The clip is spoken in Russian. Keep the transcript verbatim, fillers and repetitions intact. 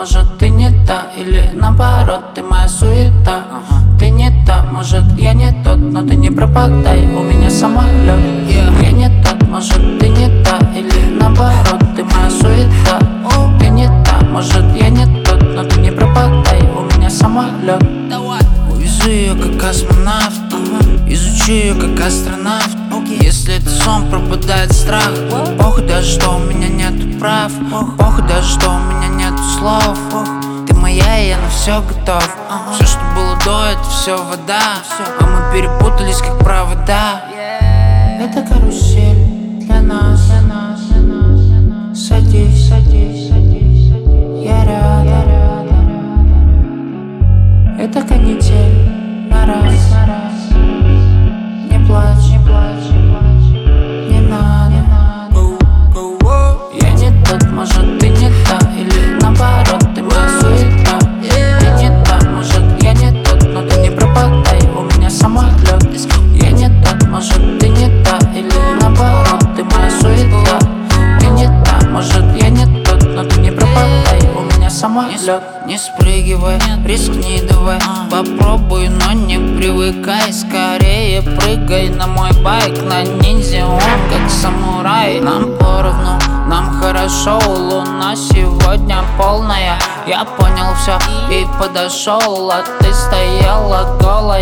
может ты не та, или наоборот, ты моя суета. Ты не та, может я не тот, но ты не пропадай, у меня самолет. Я не тот, может ты не та, или наоборот, ты моя суета. Ты не та, может я не тот, но ты не пропадай, у меня самолет. Увезу ее как космонавт, изучу ее как астронавт. Если это сон, пропадает страх. Похуй даже, что у меня нету прав. Похуй даже, что у меня нету слов. Ты моя, и я на все готов. Все, что было до, это все вода. А мы перепутались, как провода. Это карусель для нас. Садись, садись, садись. Я рядом. Это канитель на раз. Не плачь, не плачь, не надо. Я не тот, может ты не та, или наоборот, ты моя суета. Ты не та, может я не тот, но ты не пропадай, у меня самолет. Я не тот, может ты не та, или наоборот, ты моя суета. Ты не та, может я не тот, но ты не пропадай, у меня самолет. Не спрыгивай, рискни давай, попробуй, но не привыкай. Скорее прыгай на мой байк, на ниндзя, он как самурай. Нам поровну, нам хорошо, луна сегодня полная. Я понял все и подошел, а ты стояла голая.